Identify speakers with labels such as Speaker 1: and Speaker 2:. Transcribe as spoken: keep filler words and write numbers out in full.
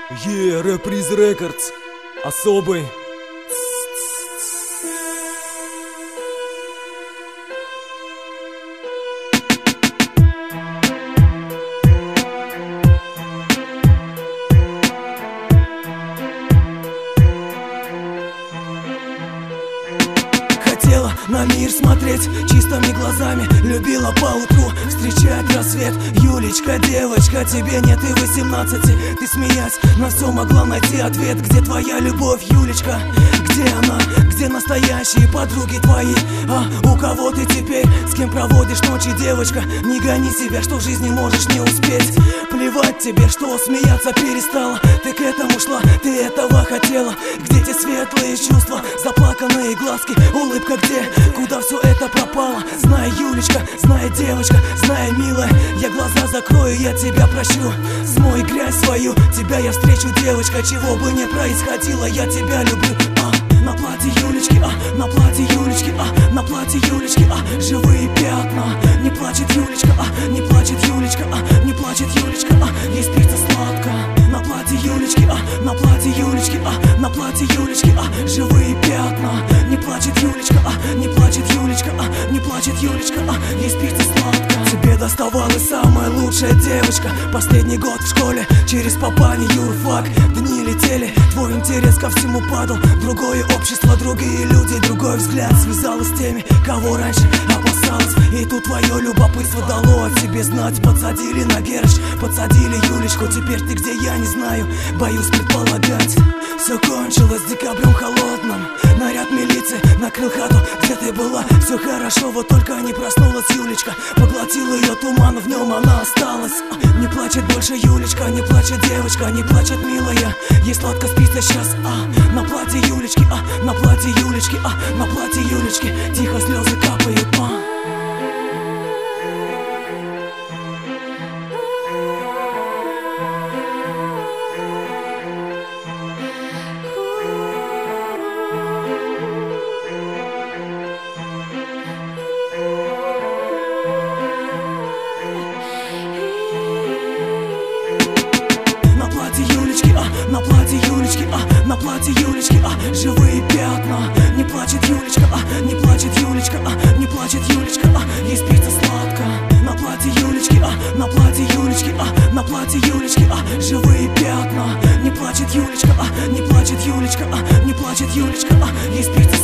Speaker 1: Е, Reprise Records. Особый.
Speaker 2: Хотела на мир смотреть чистыми глазами, любила поутру встречать рассвет. Юлечка, девочка, тебе нет и восемнадцати. Ты, смеясь, на все могла найти ответ. Где твоя любовь, Юлечка? Где она? Где настоящие подруги твои? А у кого ты теперь? С кем проводишь ночи, девочка? Не гони себя, что в жизни можешь не успеть. Плевать тебе, что смеяться перестала. Ты к этому шла, ты этого хотела. Где те светлые чувства, заплаканные глазки, улыбка где? Куда все это пропало? Знай, Юлечка, знай, девочка, знай, милая, я глаза закрою, я тебя прощу. Смой грязь свою, тебя я встречу, девочка. Чего бы ни происходило, я тебя люблю. А, на платье Юлечки, а, на платье Юлечки, а, на платье Юлечки, а, живые пятна. Не плачет Юлечка, а, не плачет Юлечка, а, не плачет Юлечка, а, ей спится сладко. На платье Юлечки, а, на платье Юлечки, а, на платье Юлечки, а, живые пятна. Не плачет Юлечка, а, не плачет Юлечка, а, не плачет Юлечка, а, ей спится сладко. Тебе доставалась самая лучшая девочка. Последний год в школе, через папани юрфак. Дни летели, твой интерес ко всему падал. Другое общество, другие люди, другой взгляд связалось с теми, кого раньше опасалась. И тут твое любопытство дало о себе знать. Подсадили на Герыч, подсадили Юлечку. Теперь ты где, я не знаю, боюсь предполагать. Все кончилось декабрем холодным. Наряд милиции накрыл хату, где ты была. Все хорошо, вот только не проснулась Юлечка. Поглотил ее туман, в нем она осталась. Не плачет больше Юлечка, не плачет девочка, не плачет милая. Ей сладко спится сейчас, а на платье Юлечки, а на платье Юлечки, а на платье Юлечки тихо слезы капают, а. На платье Юлечки, а, на платье Юлечки, а, живые пятна. Не плачет Юлечка, а, не плачет Юлечка, а, не плачет Юлечка, а, ей спится сладко. На платье Юлечки, а, на платье Юлечки, а, на платье Юлечки, а, живые пятна. Не плачет Юлечка, а, не плачет Юлечка, а, не плачет Юлечка, а, ей спится